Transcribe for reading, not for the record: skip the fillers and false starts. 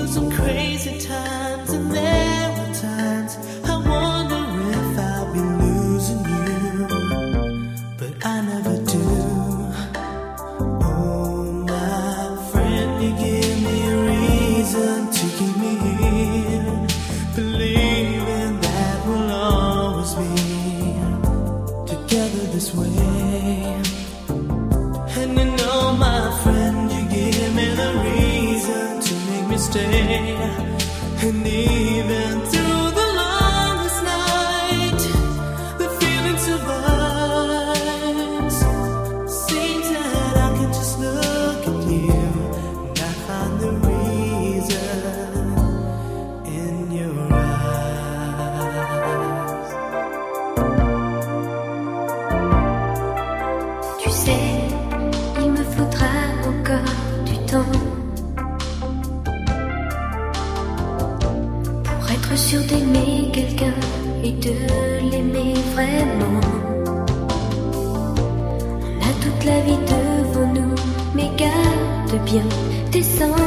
some crazy times, and there were times I wonder if I'll be losing you, but I never do. Oh, my friend, you give me a reason to keep me here, believing that we'll always be together this way. And you know, my friend, you give me the reason to make me stay. And even through the longest night, the feeling survives. Seems that I can just look at you and I find the reason in your eyes. Tu sais, il me faudra encore du temps pour être sûr d'aimer quelqu'un et de l'aimer vraiment. On a toute la vie devant nous, mais garde bien tes sentiments.